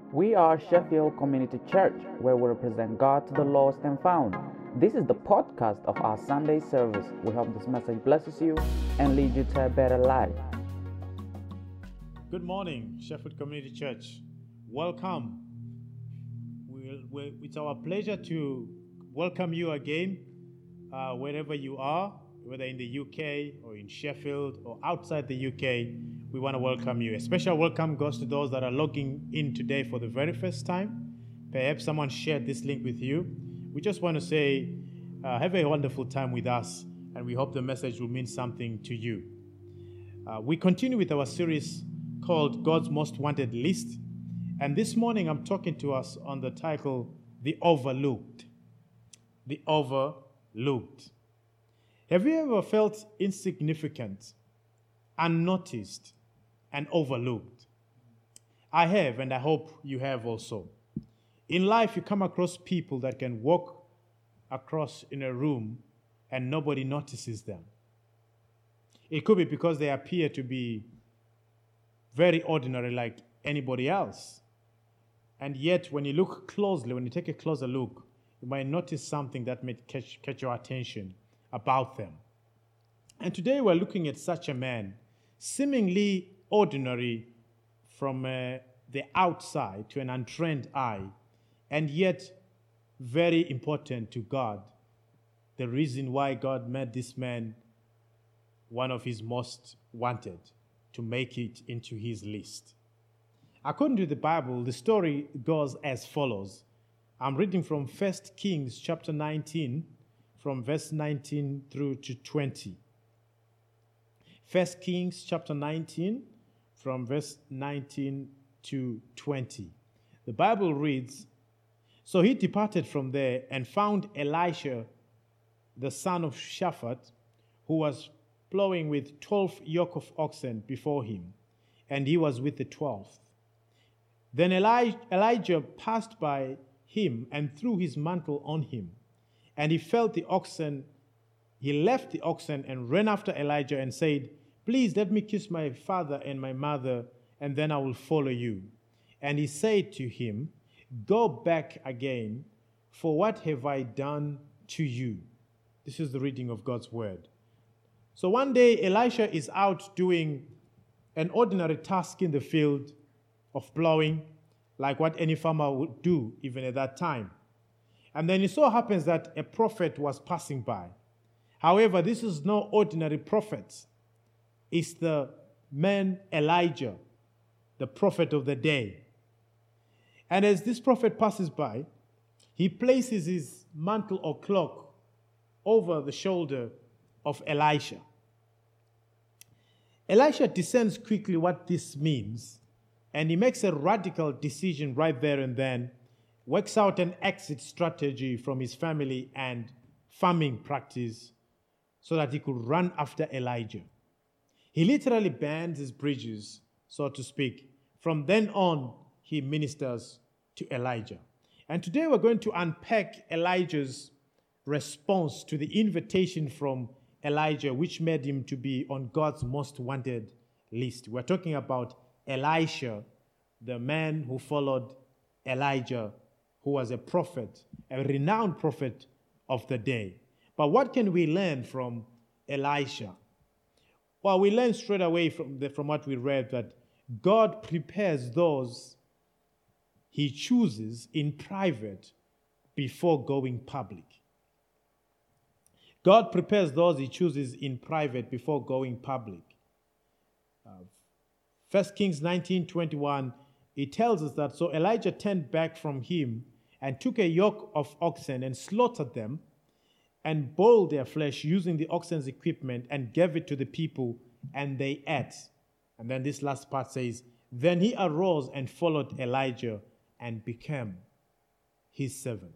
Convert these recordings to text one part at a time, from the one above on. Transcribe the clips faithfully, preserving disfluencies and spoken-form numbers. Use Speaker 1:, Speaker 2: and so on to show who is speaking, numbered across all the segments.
Speaker 1: We are Sheffield Community Church, where we represent God to the lost and found. This is the podcast of our Sunday service. We hope this message blesses you and leads you to a better life.
Speaker 2: Good morning, Sheffield Community Church. Welcome. We'll, we'll, it's our pleasure to welcome you again, uh, wherever you are, whether in the U K or in Sheffield or outside the U K. We want to welcome you. A special welcome goes to those that are logging in today for the very first time. Perhaps someone shared this link with you. We just want to say, uh, have a wonderful time with us, and we hope the message will mean something to you. Uh, we continue with our series called God's Most Wanted List. And this morning I'm talking to us on the title, The Overlooked. The Overlooked. Have you ever felt insignificant, unnoticed, and overlooked? I have, and I hope you have also. In life, you come across people that can walk across in a room and nobody notices them. It could be because they appear to be very ordinary like anybody else. And yet, when you look closely, when you take a closer look, you might notice something that may catch, catch your attention about them. And today we're looking at such a man, seemingly ordinary from uh, the outside to an untrained eye, and yet very important to God. The reason why God made this man one of his most wanted, to make it into his list. According to the Bible, the story goes as follows. I'm reading from First Kings chapter nineteen, from verse nineteen through to twenty. First Kings chapter nineteen, from verse nineteen to twenty. The Bible reads, "So he departed from there and found Elisha, the son of Shaphat, who was plowing with twelve yoke of oxen before him, and he was with the twelfth. Then Eli- Elijah passed by him and threw his mantle on him, and he felt the oxen. He left the oxen and ran after Elijah and said, 'Please let me kiss my father and my mother, and then I will follow you.' And he said to him, 'Go back again, for what have I done to you?'" This is the reading of God's word. So one day, Elisha is out doing an ordinary task in the field of plowing, like what any farmer would do even at that time. And then it so happens that a prophet was passing by. However, this is no ordinary prophet. It's the man Elijah, the prophet of the day. And as this prophet passes by, he places his mantle or cloak over the shoulder of Elisha. Elisha discerns quickly what this means, and he makes a radical decision right there and then, works out an exit strategy from his family and farming practice so that he could run after Elijah. He literally burns his bridges, so to speak. From then on, he ministers to Elijah. And today we're going to unpack Elijah's response to the invitation from Elijah, which made him to be on God's most wanted list. We're talking about Elisha, the man who followed Elijah, who was a prophet, a renowned prophet of the day. But what can we learn from Elisha? Well, we learn straight away from, the, from what we read that God prepares those he chooses in private before going public. God prepares those he chooses in private before going public. Uh, First Kings nineteen twenty-one, it tells us that, "So Elijah turned back from him and took a yoke of oxen and slaughtered them and boiled their flesh using the oxen's equipment and gave it to the people, and they ate." And then this last part says, "Then he arose and followed Elijah and became his servant."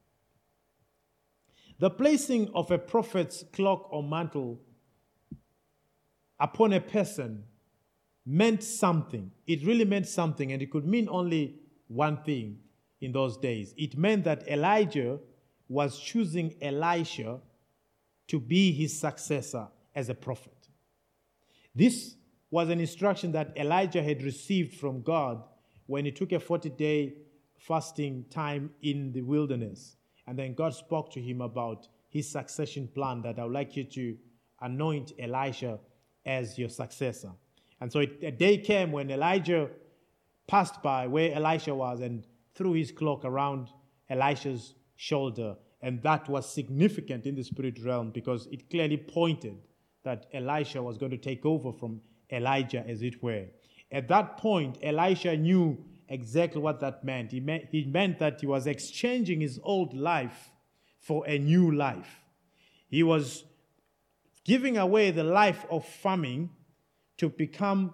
Speaker 2: The placing of a prophet's cloak or mantle upon a person meant something. It really meant something, and it could mean only one thing in those days. It meant that Elijah was choosing Elisha to be his successor as a prophet. This was an instruction that Elijah had received from God when he took a forty-day fasting time in the wilderness. And then God spoke to him about his succession plan, that I would like you to anoint Elisha as your successor. And so it, a day came when Elijah passed by where Elisha was and threw his cloak around Elisha's shoulder. And that was significant in the spirit realm because it clearly pointed that Elisha was going to take over from Elijah, as it were. At that point, Elisha knew exactly what that meant. He meant, he meant that he was exchanging his old life for a new life. He was giving away the life of farming to become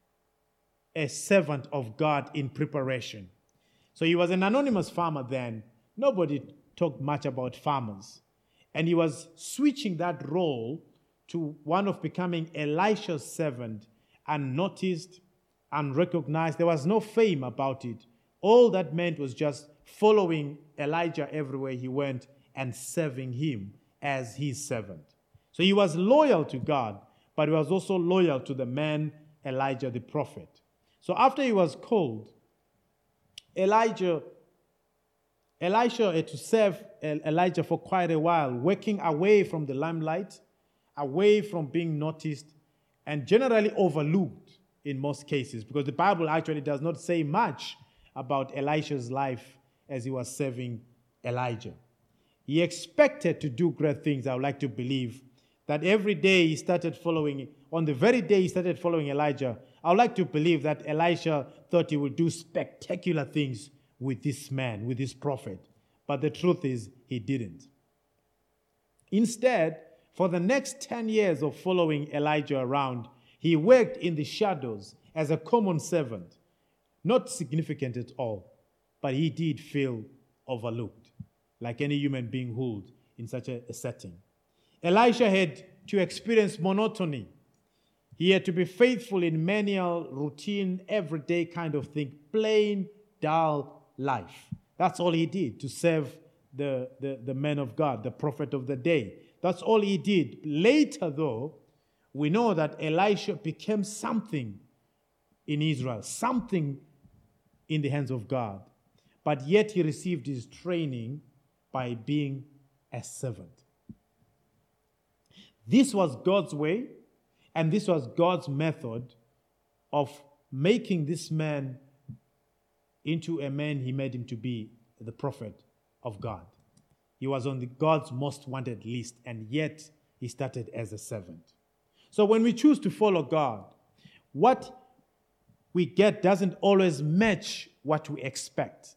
Speaker 2: a servant of God in preparation. So he was an anonymous farmer then. Nobody talked much about farmers. And he was switching that role to one of becoming Elisha's servant, unnoticed, unrecognized. There was no fame about it. All that meant was just following Elijah everywhere he went and serving him as his servant. So he was loyal to God, but he was also loyal to the man Elijah the prophet. So after he was called, Elijah, Elisha had to serve Elijah for quite a while, working away from the limelight, away from being noticed, and generally overlooked in most cases, because the Bible actually does not say much about Elisha's life as he was serving Elijah. He expected to do great things, I would like to believe, that every day he started following, on the very day he started following Elijah, I would like to believe that Elisha thought he would do spectacular things with this man, with this prophet. But the truth is, he didn't. Instead, for the next ten years of following Elijah around, he worked in the shadows as a common servant. Not significant at all, but he did feel overlooked, like any human being would in such a, a setting. Elisha had to experience monotony. He had to be faithful in menial, routine, everyday kind of thing, plain, dull life. That's all he did to serve the, the, the man of God, the prophet of the day. That's all he did. Later, though, we know that Elisha became something in Israel, something in the hands of God. But yet he received his training by being a servant. This was God's way, and this was God's method of making this man into a man he made him to be, the prophet of God. He was on the God's most wanted list, and yet he started as a servant. So when we choose to follow God, what we get doesn't always match what we expect.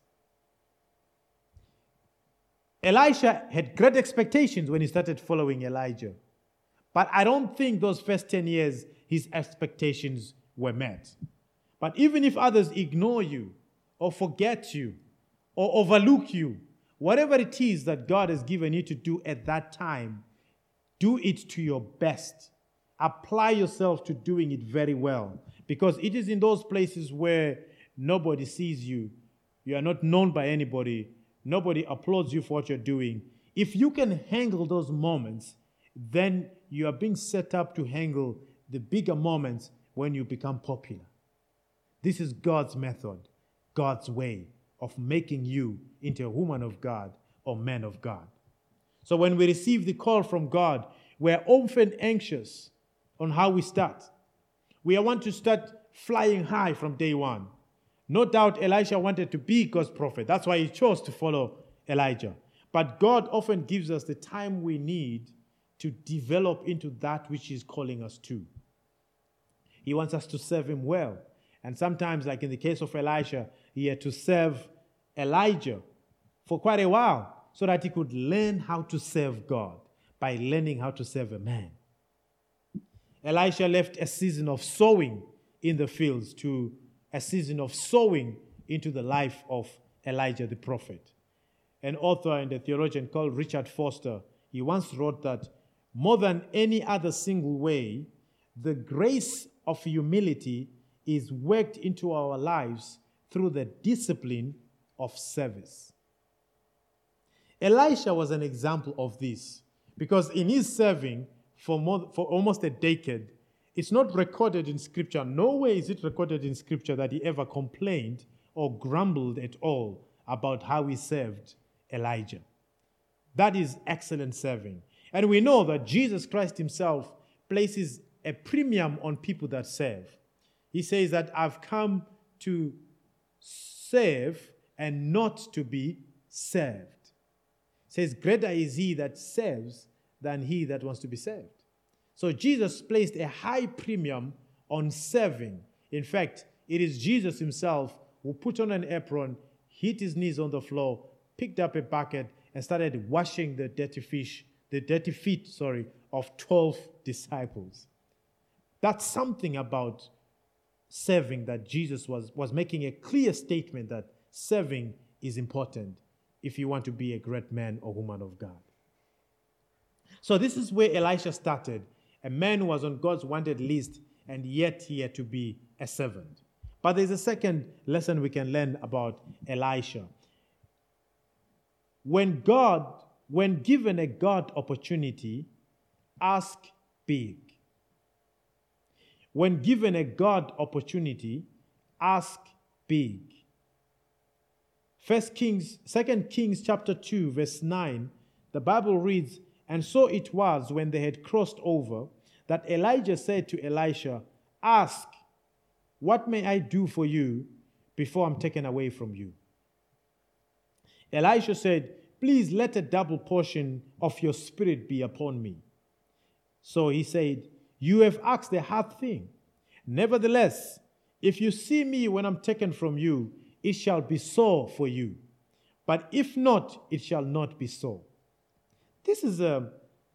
Speaker 2: Elisha had great expectations when he started following Elijah. But I don't think those first ten years his expectations were met. But even if others ignore you, or forget you, or overlook you, whatever it is that God has given you to do at that time, do it to your best. Apply yourself to doing it very well. Because it is in those places where nobody sees you, you are not known by anybody, nobody applauds you for what you're doing. If you can handle those moments, then you are being set up to handle the bigger moments when you become popular. This is God's method, God's way of making you into a woman of God or man of God. So when we receive the call from God, we're often anxious on how we start. We want to start flying high from day one. No doubt Elisha wanted to be God's prophet. That's why he chose to follow Elijah. But God often gives us the time we need to develop into that which he's calling us to. He wants us to serve him well. And sometimes, like in the case of Elisha, he had to serve Elijah for quite a while so that he could learn how to serve God by learning how to serve a man. Elisha left a season of sowing in the fields to a season of sowing into the life of Elijah the prophet. An author and a theologian called Richard Foster, he once wrote that more than any other single way, the grace of humility is worked into our lives through the discipline of service. Elisha was an example of this because in his serving for, more, for almost a decade, it's not recorded in Scripture. Nowhere is it recorded in Scripture that he ever complained or grumbled at all about how he served Elijah. That is excellent serving. And we know that Jesus Christ himself places a premium on people that serve. He says that I've come to serve and not to be served. He says, greater is he that serves than he that wants to be served. So Jesus placed a high premium on serving. In fact, it is Jesus himself who put on an apron, hit his knees on the floor, picked up a bucket, and started washing the dirty fish, the dirty feet, sorry, of twelve disciples. That's something about serving that Jesus was, was making a clear statement that serving is important if you want to be a great man or woman of God. So this is where Elisha started, a man who was on God's wanted list, and yet he had to be a servant. But there's a second lesson we can learn about Elisha. When God, when given a God opportunity, ask big. When given a God opportunity, ask big. First Kings, Second Kings chapter two, verse nine, the Bible reads, and so it was when they had crossed over that Elijah said to Elisha, ask, what may I do for you before I'm taken away from you? Elisha said, please let a double portion of your spirit be upon me. So he said, you have asked a hard thing. Nevertheless, if you see me when I'm taken from you, it shall be so for you. But if not, it shall not be so. This is a,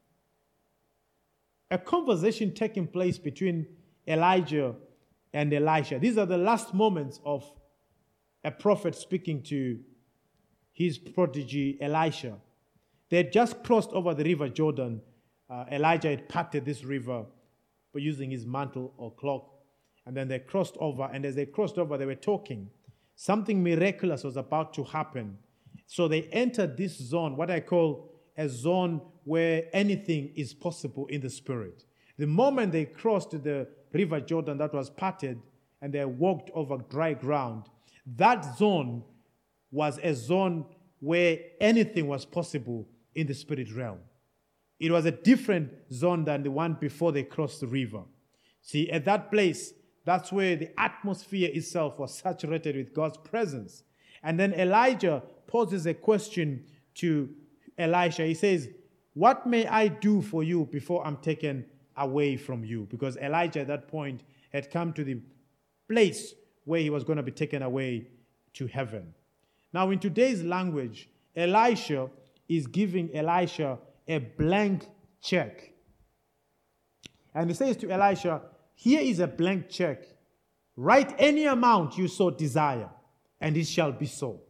Speaker 2: a conversation taking place between Elijah and Elisha. These are the last moments of a prophet speaking to his protege, Elisha. They had just crossed over the river Jordan. Uh, Elijah had parted this river by using his mantle or cloak. And then they crossed over, and as they crossed over, they were talking. Something miraculous was about to happen. So they entered this zone, what I call a zone where anything is possible in the spirit. The moment they crossed the river Jordan that was parted and they walked over dry ground, that zone was a zone where anything was possible in the spirit realm. It was a different zone than the one before they crossed the river. See, at that place, that's where the atmosphere itself was saturated with God's presence. And then Elijah poses a question to Elisha. He says, what may I do for you before I'm taken away from you? Because Elijah at that point had come to the place where he was going to be taken away to heaven. Now, in today's language, Elisha is giving Elisha a blank check. And he says to Elisha, here is a blank check. Write any amount you so desire, and it shall be so.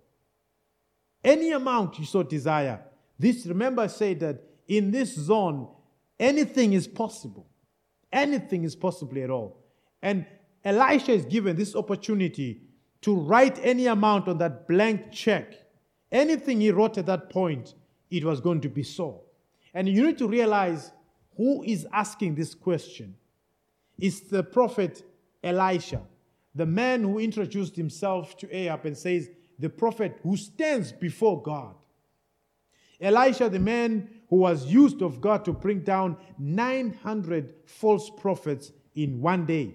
Speaker 2: Any amount you so desire. This, remember, I said that in this zone, anything is possible. Anything is possible at all. And Elisha is given this opportunity to write any amount on that blank check. Anything he wrote at that point, it was going to be so. And you need to realize who is asking this question. It's the prophet Elisha, the man who introduced himself to Ahab and says, the prophet who stands before God. Elisha, the man who was used of God to bring down nine hundred false prophets in one day.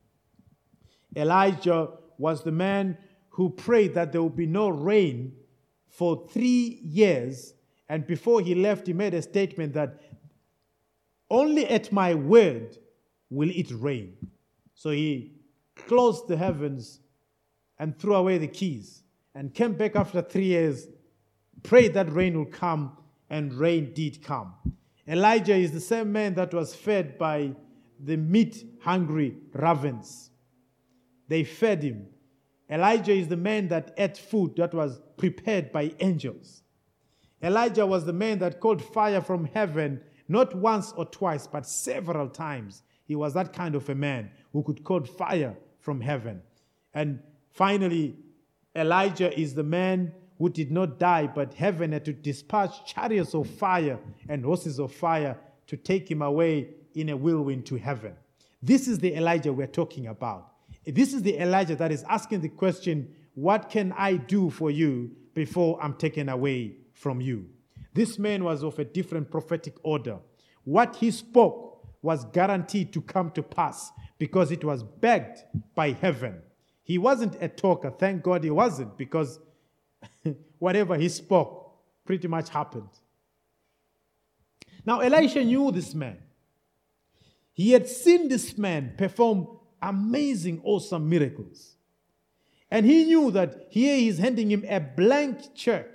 Speaker 2: Elijah was the man who prayed that there would be no rain for three years. And before he left, he made a statement that only at my word will it rain. So he closed the heavens and threw away the keys and came back after three years, prayed that rain will come, and rain did come. Elijah is the same man that was fed by the meat-hungry ravens. They fed him. Elijah is the man that ate food that was prepared by angels. Elijah was the man that called fire from heaven, not once or twice, but several times. He was that kind of a man who could call fire from heaven. And finally, Elijah is the man who did not die, but heaven had to dispatch chariots of fire and horses of fire to take him away in a whirlwind to heaven. This is the Elijah we're talking about. This is the Elijah that is asking the question, what can I do for you before I'm taken away from you? This man was of a different prophetic order. What he spoke was guaranteed to come to pass because it was backed by heaven. He wasn't a talker. Thank God he wasn't, because whatever he spoke pretty much happened. Now, Elisha knew this man. He had seen this man perform amazing, awesome miracles. And he knew that here he's handing him a blank check.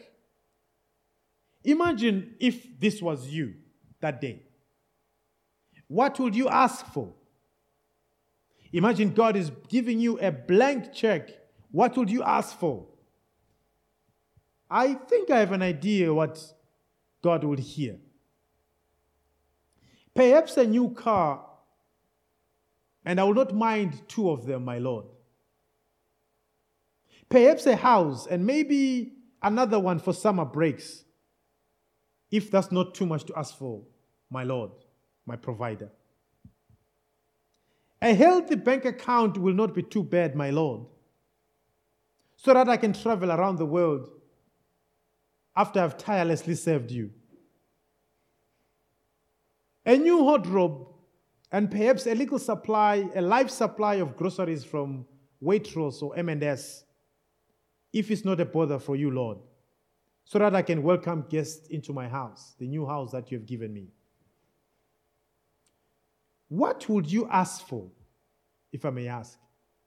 Speaker 2: Imagine if this was you that day. What would you ask for? Imagine God is giving you a blank check. What would you ask for? I think I have an idea what God would hear. Perhaps a new car, and I will not mind two of them, my Lord. Perhaps a house, and maybe another one for summer breaks, if that's not too much to ask for, my Lord, my provider. A healthy bank account will not be too bad, my Lord, so that I can travel around the world after I've tirelessly served you. A new wardrobe, and perhaps a little supply, a life supply of groceries from Waitrose or M and S, if it's not a bother for you, Lord, so that I can welcome guests into my house, the new house that you have given me. What would you ask for, if I may ask?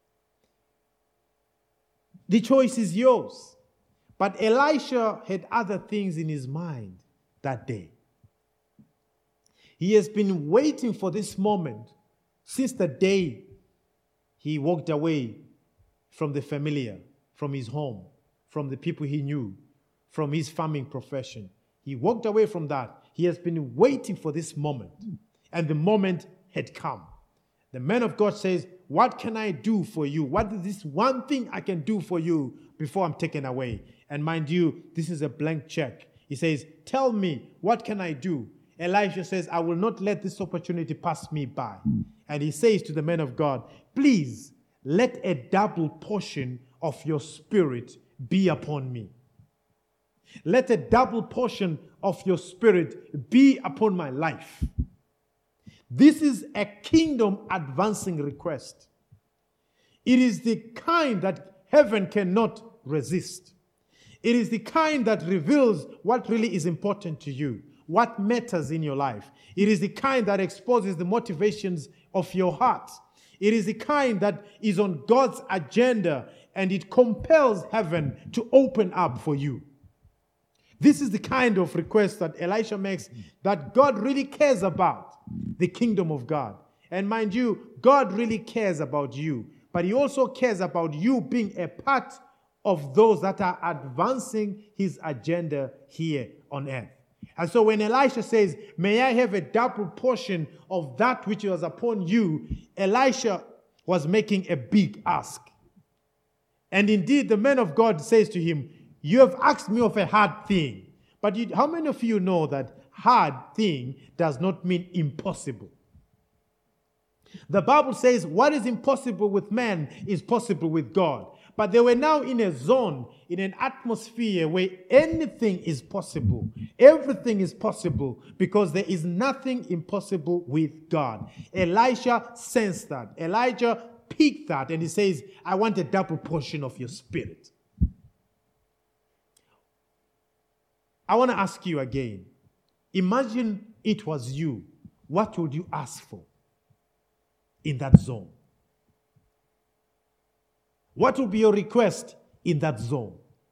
Speaker 2: The choice is yours. But Elisha had other things in his mind that day. He has been waiting for this moment since the day he walked away from the familiar, from his home, from the people he knew, from his farming profession. He walked away from that. He has been waiting for this moment, and the moment had come. The man of God says, what can I do for you? What is this one thing I can do for you before I'm taken away? And mind you, this is a blank check. He says, tell me, what can I do? Elisha says, I will not let this opportunity pass me by. And he says to the man of God, please let a double portion of your spirit be upon me. Let a double portion of your spirit be upon my life. This is a kingdom advancing request. It is the kind that heaven cannot resist. It is the kind that reveals what really is important to you, what matters in your life. It is the kind that exposes the motivations of your heart. It is the kind that is on God's agenda, and it compels heaven to open up for you. This is the kind of request that Elisha makes, that God really cares about, the kingdom of God. And mind you, God really cares about you, but he also cares about you being a part of those that are advancing his agenda here on earth. And so when Elisha says, may I have a double portion of that which was upon you, Elisha was making a big ask. And indeed, the man of God says to him, you have asked me of a hard thing. But you, how many of you know that hard thing does not mean impossible? The Bible says what is impossible with man is possible with God. But they were now in a zone, in an atmosphere where anything is possible. Everything is possible because there is nothing impossible with God. Elisha sensed that. Elijah picked that, and he says, I want a double portion of your spirit. I want to ask you again. Imagine it was you. What would you ask for in that zone? What would be your request in that zone?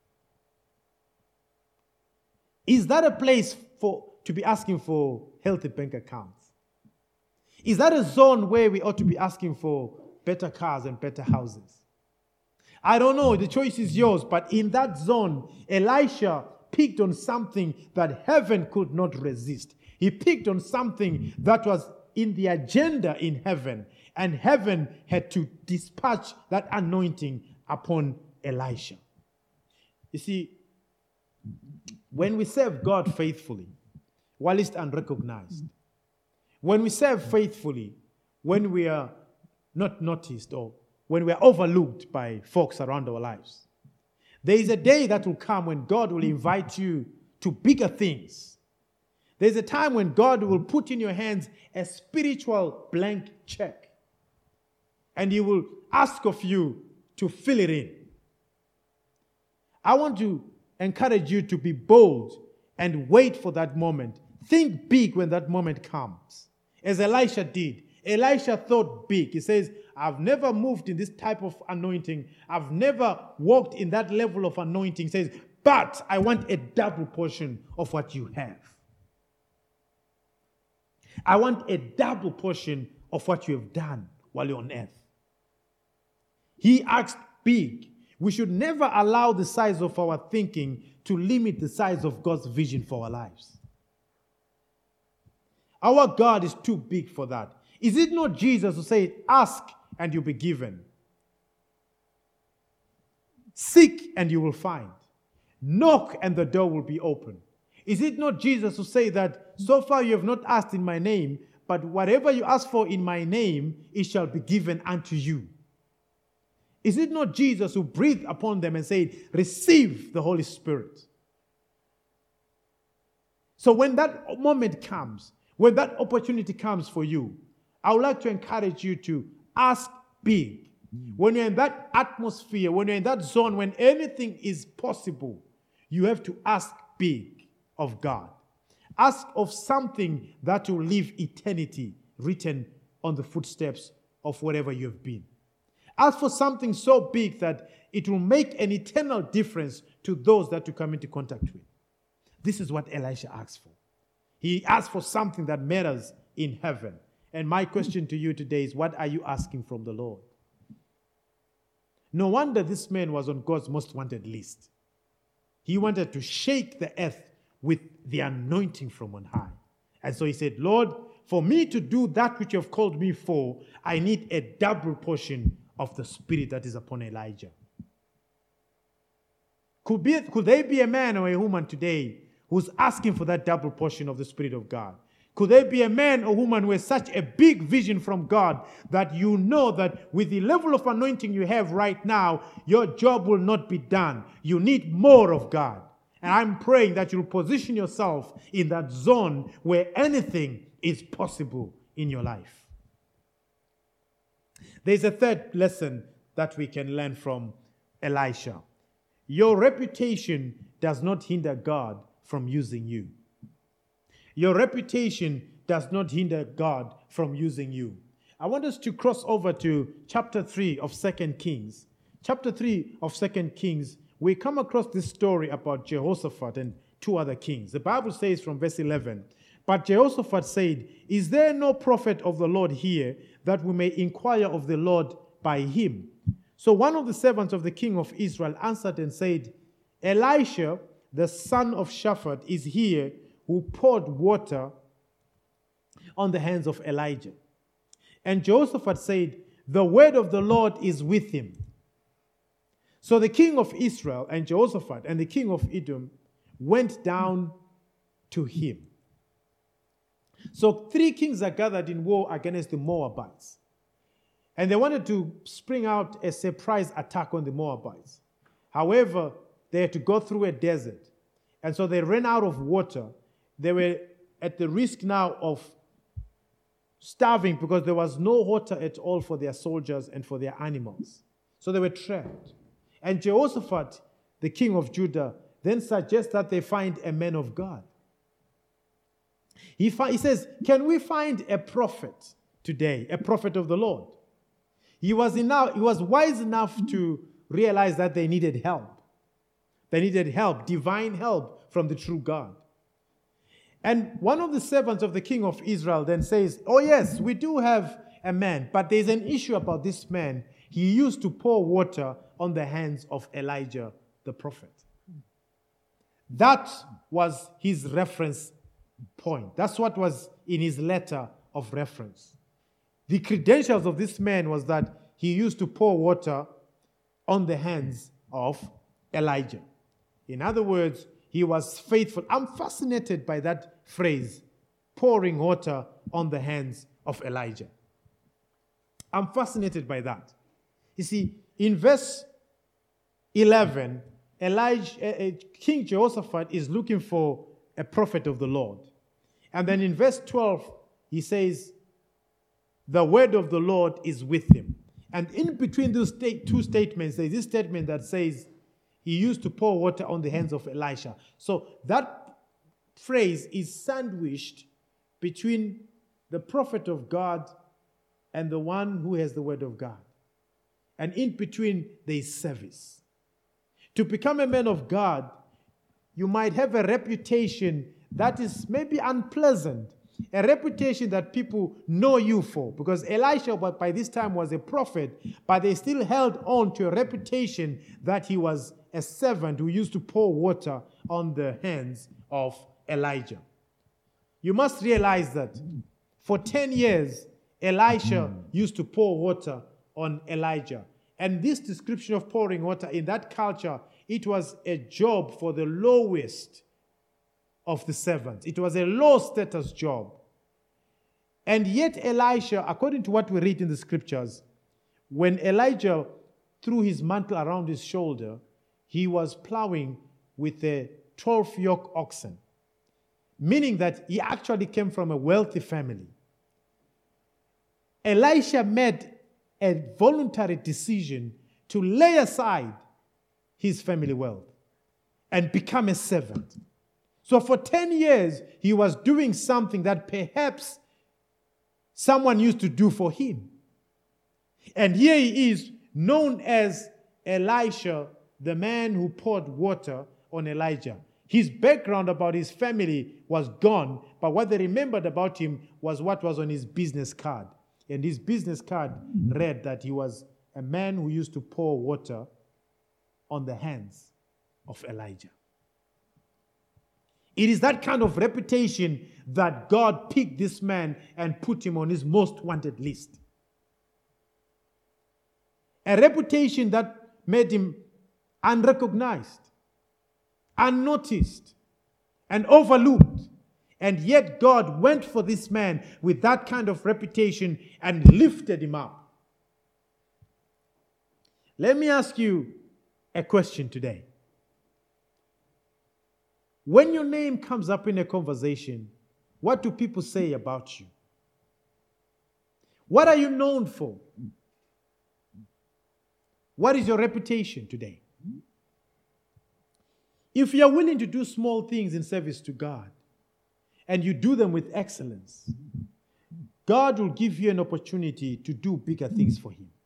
Speaker 2: Is that a place for to be asking for healthy bank accounts? Is that a zone where we ought to be asking for better cars and better houses? I don't know. The choice is yours. But in that zone, Elisha picked on something that heaven could not resist. He picked on something that was in the agenda in heaven. And heaven had to dispatch that anointing upon Elisha. You see, when we serve God faithfully, while it's unrecognized, when we serve faithfully, when we are not noticed or when we are overlooked by folks around our lives, There is a day that will come when God will invite you to bigger things. There's a time when God will put in your hands a spiritual blank check. And He will ask of you to fill it in. I want to encourage you to be bold and wait for that moment. Think big when that moment comes. As Elisha did. Elisha thought big. He says, I've never moved in this type of anointing. I've never walked in that level of anointing. He says, but I want a double portion of what you have. I want a double portion of what you have done while you're on earth. He asked big. We should never allow the size of our thinking to limit the size of God's vision for our lives. Our God is too big for that. Is it not Jesus who said, ask and you'll be given? Seek and you will find. Knock and the door will be open. Is it not Jesus who said that so far you have not asked in my name, but whatever you ask for in my name, it shall be given unto you? Is it not Jesus who breathed upon them and said, receive the Holy Spirit? So when that moment comes, when that opportunity comes for you, I would like to encourage you to ask big. When you're in that atmosphere, when you're in that zone, when anything is possible, you have to ask big of God. Ask of something that will leave eternity written on the footsteps of wherever you have been. Ask for something so big that it will make an eternal difference to those that you come into contact with. This is what Elisha asked for. He asked for something that matters in heaven. And my question to you today is, what are you asking from the Lord? No wonder this man was on God's most wanted list. He wanted to shake the earth with the anointing from on high. And so he said, Lord, for me to do that which you have called me for, I need a double portion of the Spirit that is upon Elijah. Could, be, could there be a man or a woman today who's asking for that double portion of the Spirit of God? Could there be a man or woman who has such a big vision from God that you know that with the level of anointing you have right now, your job will not be done? You need more of God. And I'm praying that you'll position yourself in that zone where anything is possible in your life. There's a third lesson that we can learn from Elisha. Your reputation does not hinder God from using you. Your reputation does not hinder God from using you. I want us to cross over to chapter three of Second Kings. Chapter three of Second Kings, we come across this story about Jehoshaphat and two other kings. The Bible says from verse eleven, but Jehoshaphat said, is there no prophet of the Lord here that we may inquire of the Lord by him? So one of the servants of the king of Israel answered and said, Elisha, the son of Shaphat, is here, who poured water on the hands of Elijah. And Jehoshaphat said, the word of the Lord is with him. So the king of Israel and Jehoshaphat and the king of Edom went down to him. So three kings are gathered in war against the Moabites. And they wanted to spring out a surprise attack on the Moabites. However, they had to go through a desert. And so they ran out of water. They were at the risk now of starving because there was no water at all for their soldiers and for their animals. So they were trapped. And Jehoshaphat, the king of Judah, then suggests that they find a man of God. He, fi- he says, can we find a prophet today, a prophet of the Lord? He was, enough, he was wise enough to realize that they needed help. They needed help, divine help from the true God. And one of the servants of the king of Israel then says, oh yes, we do have a man, but there's an issue about this man. He used to pour water on the hands of Elijah the prophet. That was his reference point. That's what was in his letter of reference. The credentials of this man was that he used to pour water on the hands of Elijah. In other words, he was faithful. I'm fascinated by that phrase, pouring water on the hands of Elijah. I'm fascinated by that. You see, in verse eleven, Elijah, uh, uh, King Jehoshaphat is looking for a prophet of the Lord. And then in verse twelve, he says, the word of the Lord is with him. And in between those state, two statements, there's this statement that says, he used to pour water on the hands of Elisha. So that phrase is sandwiched between the prophet of God and the one who has the word of God. And in between, there is service. To become a man of God, you might have a reputation that is maybe unpleasant, a reputation that people know you for. Because Elisha, by this time, was a prophet, but they still held on to a reputation that he was a servant who used to pour water on the hands of Elijah. You must realize that for ten years, Elisha used to pour water on Elijah. And this description of pouring water in that culture, it was a job for the lowest of the servants. It was a low status job. And yet Elisha, according to what we read in the scriptures, when Elijah threw his mantle around his shoulder, he was plowing with a twelve yoke oxen, meaning that he actually came from a wealthy family. Elisha made a voluntary decision to lay aside his family wealth and become a servant. So for ten years, he was doing something that perhaps someone used to do for him. And here he is, known as Elisha, the man who poured water on Elijah. His background about his family was gone, but what they remembered about him was what was on his business card. And his business card read that he was a man who used to pour water on the hands of Elijah. It is that kind of reputation that God picked this man and put him on his most wanted list. A reputation that made him unrecognized, unnoticed, and overlooked. And yet God went for this man with that kind of reputation and lifted him up. Let me ask you a question today. When your name comes up in a conversation, what do people say about you? What are you known for? What is your reputation today? If you are willing to do small things in service to God, and you do them with excellence, God will give you an opportunity to do bigger things for him.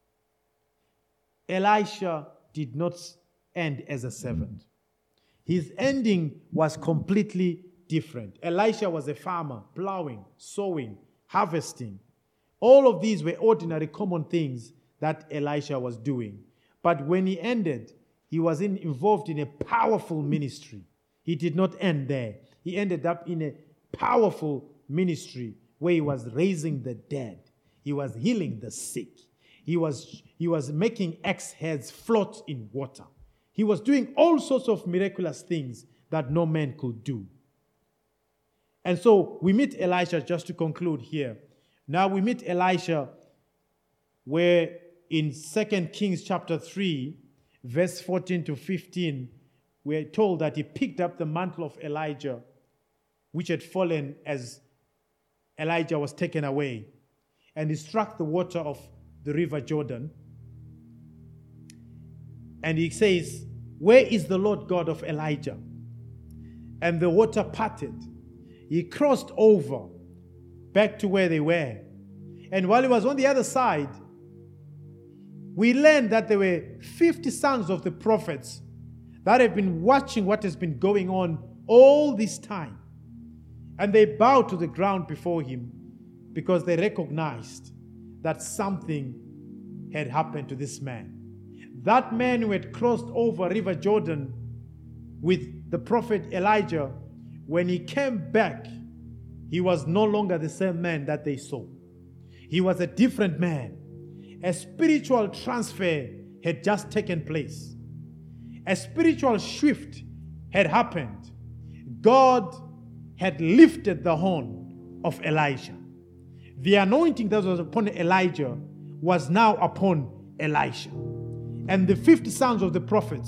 Speaker 2: Elisha did not end as a servant. His ending was completely different. Elisha was a farmer, plowing, sowing, harvesting. All of these were ordinary, common things that Elisha was doing. But when he ended, he was in, involved in a powerful ministry. He did not end there. He ended up in a powerful ministry where he was raising the dead. He was healing the sick. He was, he was making axe heads float in water. He was doing all sorts of miraculous things that no man could do. And so we meet Elisha, just to conclude here. Now we meet Elisha where in Second Kings chapter three, verse fourteen to fifteen, we're told that he picked up the mantle of Elijah, which had fallen as Elijah was taken away, and he struck the water of the river Jordan. And he says, "Where is the Lord God of Elijah?" And the water parted. He crossed over back to where they were. And while he was on the other side, we learned that there were fifty sons of the prophets that have been watching what has been going on all this time. And they bowed to the ground before him because they recognized that something had happened to this man. That man who had crossed over River Jordan with the prophet Elijah, when he came back, he was no longer the same man that they saw. He was a different man. A spiritual transfer had just taken place. A spiritual shift had happened. God had lifted the horn of Elijah. The anointing that was upon Elijah was now upon Elisha. And the fifty sons of the prophets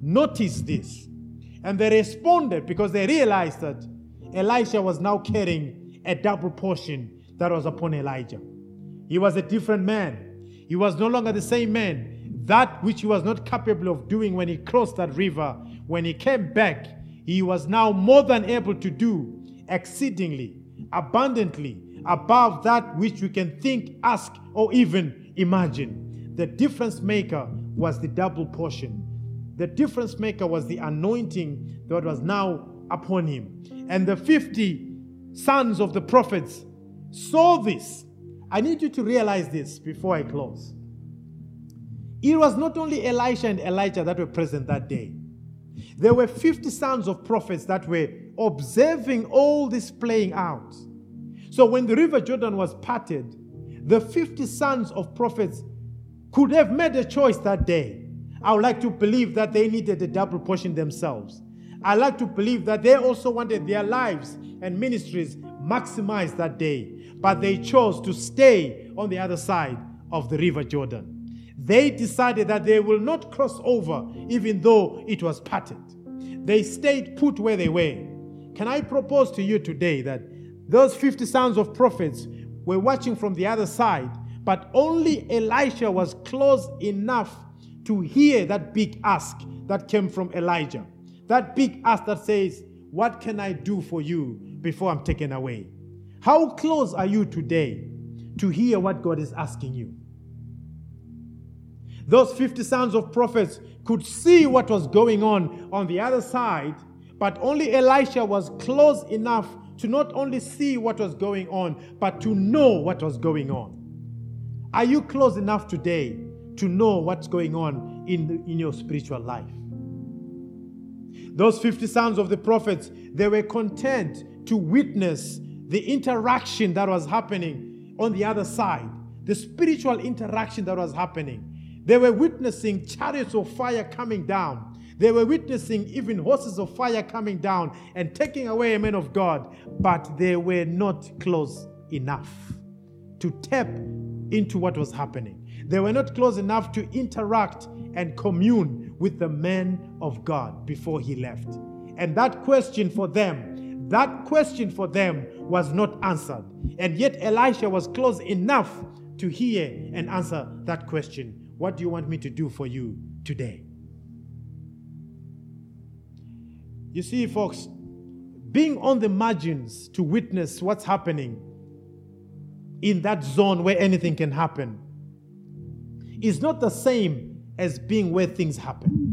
Speaker 2: noticed this. And they responded because they realized that Elisha was now carrying a double portion that was upon Elijah. He was a different man. He was no longer the same man. That which he was not capable of doing when he crossed that river, when he came back, he was now more than able to do exceedingly, abundantly, above that which we can think, ask, or even imagine. The difference maker was the double portion. The difference maker was the anointing that was now upon him. And the fifty sons of the prophets saw this. I need you to realize this before I close. It was not only Elisha and Elijah that were present that day. There were fifty sons of prophets that were observing all this playing out. So when the river Jordan was parted, the fifty sons of prophets could have made a choice that day. I would like to believe that they needed a double portion themselves. I like to believe that they also wanted their lives and ministries maximized that day. But they chose to stay on the other side of the river Jordan. They decided that they will not cross over even though it was parted. They stayed put where they were. Can I propose to you today that those fifty sons of prophets were watching from the other side, but only Elisha was close enough to hear that big ask that came from Elijah. That big ask that says, what can I do for you before I'm taken away? How close are you today to hear what God is asking you? Those fifty sons of prophets could see what was going on on the other side, but only Elisha was close enough to not only see what was going on, but to know what was going on. Are you close enough today to know what's going on in, the, in your spiritual life? Those fifty sons of the prophets, they were content to witness the interaction that was happening on the other side, the spiritual interaction that was happening. They were witnessing chariots of fire coming down. They were witnessing even horses of fire coming down and taking away a man of God, but they were not close enough to tap into what was happening. They were not close enough to interact and commune with the man of God before he left. And that question for them, that question for them was not answered. And yet Elisha was close enough to hear and answer that question. What do you want me to do for you today? You see, folks, being on the margins to witness what's happening in that zone where anything can happen is not the same as being where things happen.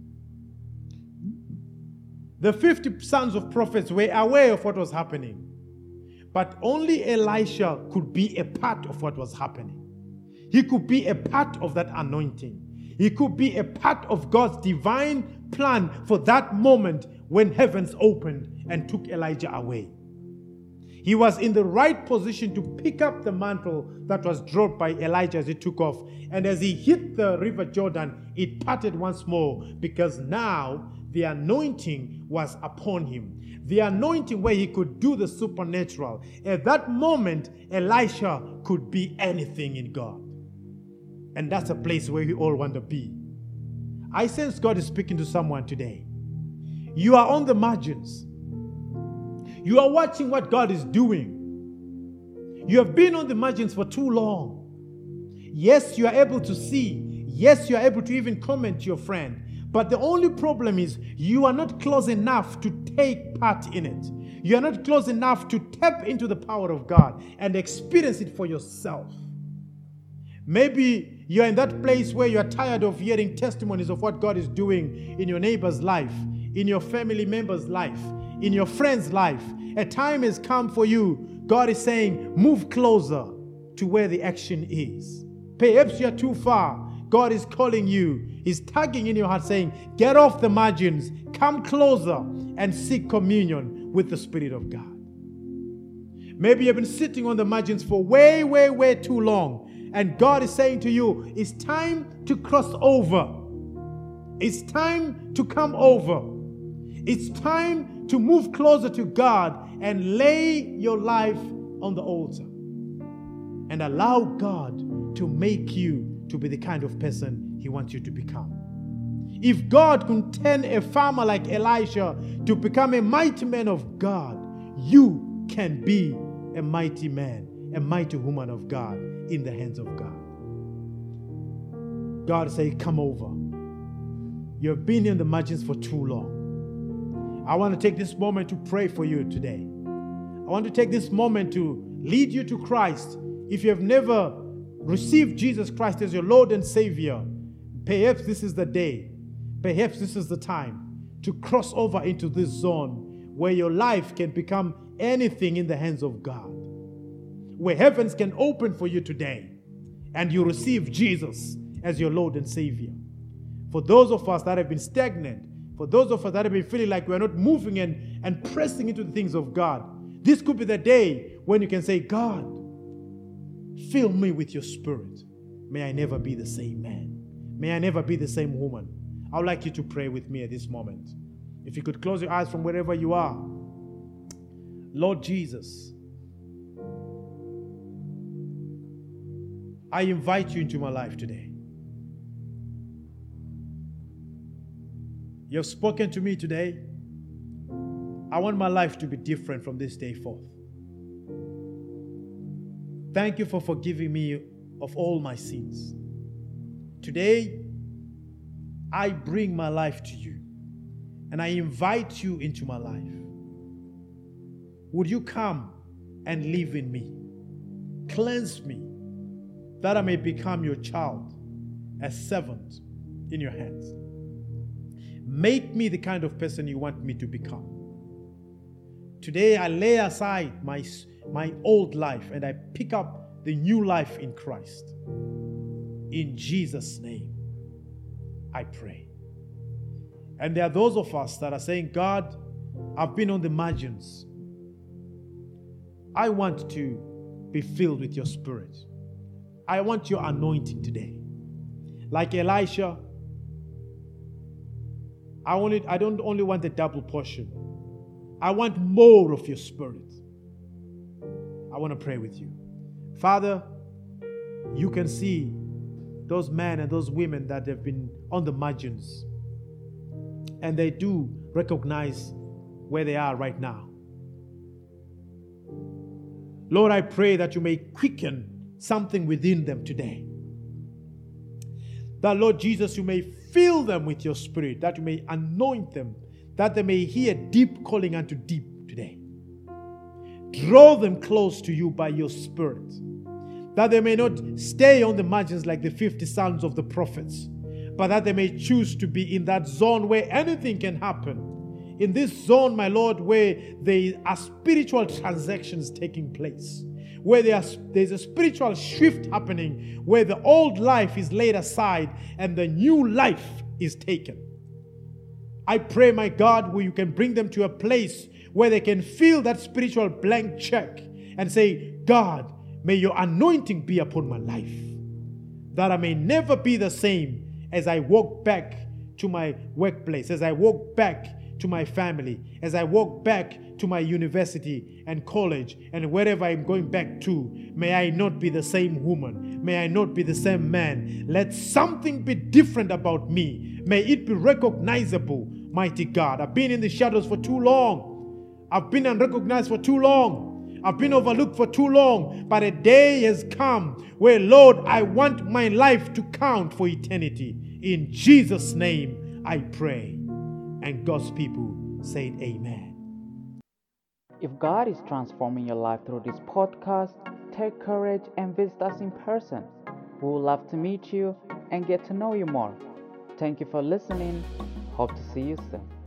Speaker 2: The fifty sons of prophets were aware of what was happening, but only Elisha could be a part of what was happening. He could be a part of that anointing. He could be a part of God's divine plan for that moment when heavens opened and took Elijah away. He was in the right position to pick up the mantle that was dropped by Elijah as he took off. And as he hit the river Jordan, it parted once more, because now the anointing was upon him. The anointing where he could do the supernatural. At that moment, Elisha could be anything in God. And that's a place where we all want to be. I sense God is speaking to someone today. You are on the margins. You are watching what God is doing. You have been on the margins for too long. Yes, you are able to see. Yes, you are able to even comment to your friend. But the only problem is you are not close enough to take part in it. You are not close enough to tap into the power of God and experience it for yourself. Maybe you're in that place where you're tired of hearing testimonies of what God is doing in your neighbor's life, in your family member's life, in your friend's life. A time has come for you. God is saying, move closer to where the action is. Perhaps you're too far. God is calling you. He's tugging in your heart saying, get off the margins, come closer and seek communion with the Spirit of God. Maybe you've been sitting on the margins for way, way, way too long. And God is saying to you, it's time to cross over. It's time to come over. It's time to move closer to God and lay your life on the altar. And allow God to make you to be the kind of person He wants you to become. If God could turn a farmer like Elisha to become a mighty man of God, you can be a mighty man, a mighty woman of God in the hands of God. God say, come over. You've been in the margins for too long. I want to take this moment to pray for you today. I want to take this moment to lead you to Christ. If you have never received Jesus Christ as your Lord and Savior, perhaps this is the day, perhaps this is the time to cross over into this zone where your life can become anything in the hands of God, where heavens can open for you today and you receive Jesus as your Lord and Savior. For those of us that have been stagnant, for those of us that have been feeling like we're not moving and, and pressing into the things of God, this could be the day when you can say, God, fill me with your Spirit. May I never be the same man. May I never be the same woman. I would like you to pray with me at this moment. If you could close your eyes from wherever you are. Lord Jesus, I invite you into my life today. You have spoken to me today. I want my life to be different from this day forth. Thank you for forgiving me of all my sins. Today, I bring my life to you and I invite you into my life. Would you come and live in me? Cleanse me that I may become your child, a servant in your hands. Make me the kind of person you want me to become. Today, I lay aside my, my old life and I pick up the new life in Christ. In Jesus' name, I pray. And there are those of us that are saying, God, I've been on the margins. I want to be filled with your Spirit. I want your anointing today. Like Elisha, I, only, I don't only want the double portion. I want more of your Spirit. I want to pray with you. Father, you can see those men and those women that have been on the margins. And they do recognize where they are right now. Lord, I pray that you may quicken something within them today. That, Lord Jesus, you may fill them with your Spirit, that you may anoint them, that they may hear deep calling unto deep today. Draw them close to you by your Spirit, that they may not stay on the margins like the fifty sons of the prophets, but that they may choose to be in that zone where anything can happen. In this zone, my Lord, where there are spiritual transactions taking place, where there are, there's a spiritual shift happening, where the old life is laid aside and the new life is taken. I pray, my God, where you can bring them to a place where they can feel that spiritual blank check and say, God, may your anointing be upon my life, that I may never be the same as I walk back to my workplace, as I walk back to my family, as I walk back to my university and college and wherever I'm going back to. May I not be the same woman. May I not be the same man. Let something be different about me. May it be recognizable, mighty God. I've been in the shadows for too long. I've been unrecognized for too long. I've been overlooked for too long. But a day has come where, Lord, I want my life to count for eternity. In Jesus' name I pray. And God's people said amen.
Speaker 1: If God is transforming your life through this podcast, take courage and visit us in person. We would love to meet you and get to know you more. Thank you for listening. Hope to see you soon.